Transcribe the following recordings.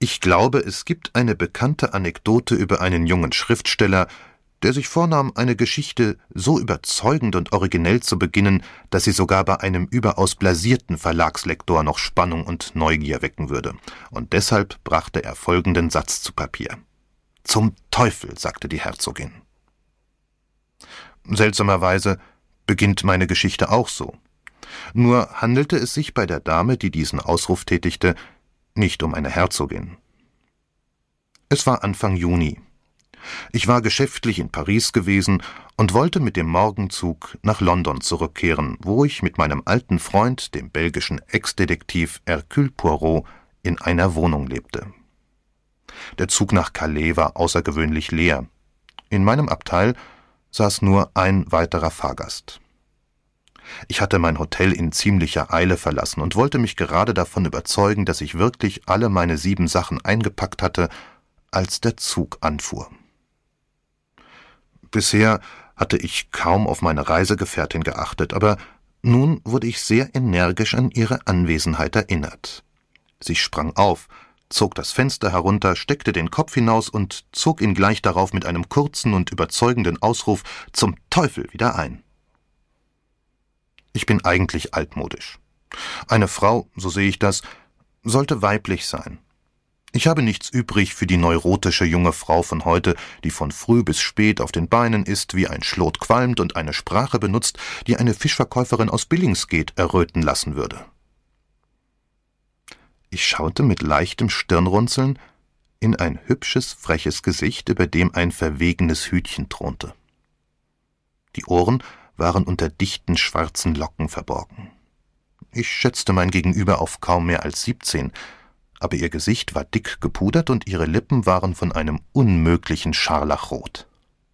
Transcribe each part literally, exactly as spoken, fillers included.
Ich glaube, es gibt eine bekannte Anekdote über einen jungen Schriftsteller, der sich vornahm, eine Geschichte so überzeugend und originell zu beginnen, dass sie sogar bei einem überaus blasierten Verlagslektor noch Spannung und Neugier wecken würde. Und deshalb brachte er folgenden Satz zu Papier. »Zum Teufel«, sagte die Herzogin. Seltsamerweise beginnt meine Geschichte auch so. Nur handelte es sich bei der Dame, die diesen Ausruf tätigte, nicht um eine Herzogin. Es war Anfang Juni. Ich war geschäftlich in Paris gewesen und wollte mit dem Morgenzug nach London zurückkehren, wo ich mit meinem alten Freund, dem belgischen Ex-Detektiv Hercule Poirot, in einer Wohnung lebte. Der Zug nach Calais war außergewöhnlich leer. In meinem Abteil saß nur ein weiterer Fahrgast. Ich hatte mein Hotel in ziemlicher Eile verlassen und wollte mich gerade davon überzeugen, dass ich wirklich alle meine sieben Sachen eingepackt hatte, als der Zug anfuhr. Bisher hatte ich kaum auf meine Reisegefährtin geachtet, aber nun wurde ich sehr energisch an ihre Anwesenheit erinnert. Sie sprang auf, zog das Fenster herunter, steckte den Kopf hinaus und zog ihn gleich darauf mit einem kurzen und überzeugenden Ausruf »Zum Teufel« wieder ein. Ich bin eigentlich altmodisch. Eine Frau, so sehe ich das, sollte weiblich sein. Ich habe nichts übrig für die neurotische junge Frau von heute, die von früh bis spät auf den Beinen ist, wie ein Schlot qualmt und eine Sprache benutzt, die eine Fischverkäuferin aus Billingsgate erröten lassen würde. Ich schaute mit leichtem Stirnrunzeln in ein hübsches, freches Gesicht, über dem ein verwegenes Hütchen thronte. Die Ohren waren unter dichten schwarzen Locken verborgen. Ich schätzte mein Gegenüber auf kaum mehr als siebzehn, aber ihr Gesicht war dick gepudert und ihre Lippen waren von einem unmöglichen Scharlachrot.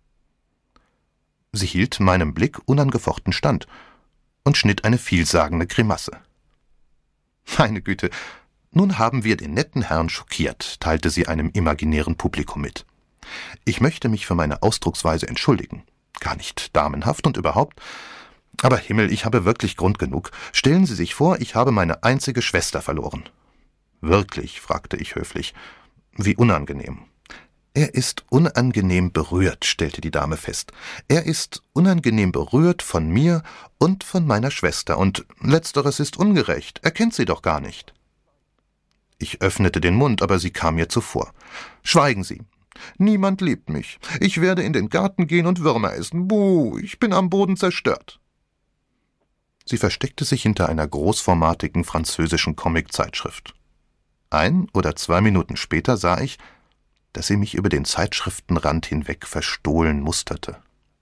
Sie hielt meinem Blick unangefochten stand und schnitt eine vielsagende Grimasse. »Meine Güte, nun haben wir den netten Herrn schockiert«, teilte sie einem imaginären Publikum mit. »Ich möchte mich für meine Ausdrucksweise entschuldigen. Gar nicht damenhaft und überhaupt. Aber Himmel, ich habe wirklich Grund genug. Stellen Sie sich vor, ich habe meine einzige Schwester verloren.« »Wirklich?«, fragte ich höflich. »Wie unangenehm.« »Er ist unangenehm berührt«, stellte die Dame fest. »Er ist unangenehm berührt von mir und von meiner Schwester, und letzteres ist ungerecht. Er kennt sie doch gar nicht.« Ich öffnete den Mund, aber sie kam mir zuvor. »Schweigen Sie. Niemand liebt mich. Ich werde in den Garten gehen und Würmer essen. Buh, ich bin am Boden zerstört.« Sie versteckte sich hinter einer großformatigen französischen Comiczeitschrift. Ein oder zwei Minuten später sah ich, dass sie mich über den Zeitschriftenrand hinweg verstohlen musterte.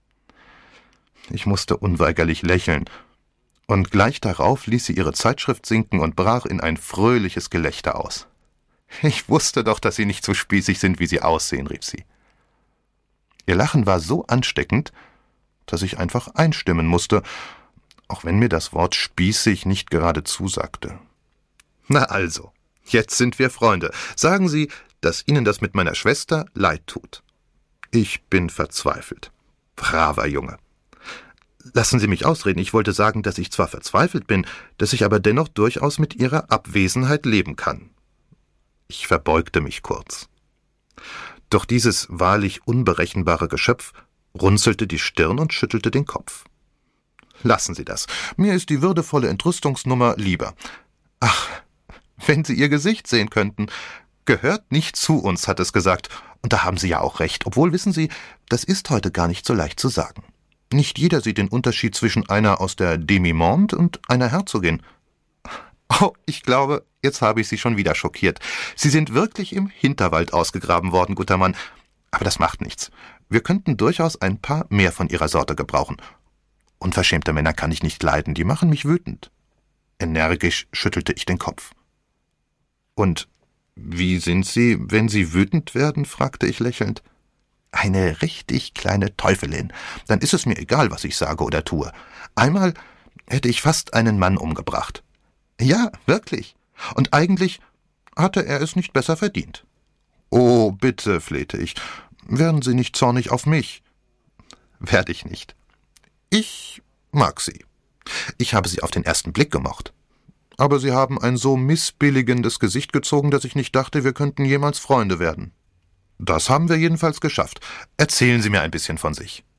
Ich musste unweigerlich lächeln, und gleich darauf ließ sie ihre Zeitschrift sinken und brach in ein fröhliches Gelächter aus. »Ich wusste doch, dass Sie nicht so spießig sind, wie Sie aussehen«, rief sie. Ihr Lachen war so ansteckend, dass ich einfach einstimmen musste, auch wenn mir das Wort spießig nicht gerade zusagte. »Na also, jetzt sind wir Freunde. Sagen Sie, dass Ihnen das mit meiner Schwester leid tut.« Ich bin verzweifelt. Braver Junge. »Lassen Sie mich ausreden. Ich wollte sagen, dass ich zwar verzweifelt bin, dass ich aber dennoch durchaus mit Ihrer Abwesenheit leben kann.« Ich verbeugte mich kurz. Doch dieses wahrlich unberechenbare Geschöpf runzelte die Stirn und schüttelte den Kopf. »Lassen Sie das. Mir ist die würdevolle Entrüstungsnummer lieber. Ach, wenn Sie Ihr Gesicht sehen könnten. Gehört nicht zu uns«, hat es gesagt. Und da haben Sie ja auch recht. Obwohl, wissen Sie, das ist heute gar nicht so leicht zu sagen. Nicht jeder sieht den Unterschied zwischen einer aus der Demi-Monde und einer Herzogin. Oh, ich glaube, jetzt habe ich Sie schon wieder schockiert. Sie sind wirklich im Hinterwald ausgegraben worden, guter Mann. Aber das macht nichts. Wir könnten durchaus ein paar mehr von Ihrer Sorte gebrauchen. Unverschämte Männer kann ich nicht leiden, die machen mich wütend.« Energisch schüttelte ich den Kopf. »Und wie sind Sie, wenn Sie wütend werden?«, fragte ich lächelnd. »Eine richtig kleine Teufelin. Dann ist es mir egal, was ich sage oder tue. Einmal hätte ich fast einen Mann umgebracht. Ja, wirklich. Und eigentlich hatte er es nicht besser verdient.« »Oh, bitte«, flehte ich, »werden Sie nicht zornig auf mich.« »Werde ich nicht. Ich mag Sie. Ich habe Sie auf den ersten Blick gemocht. aber Sie haben ein so missbilligendes Gesicht gezogen, dass ich nicht dachte, wir könnten jemals Freunde werden. Das haben wir jedenfalls geschafft. Erzählen Sie mir ein bisschen von sich.«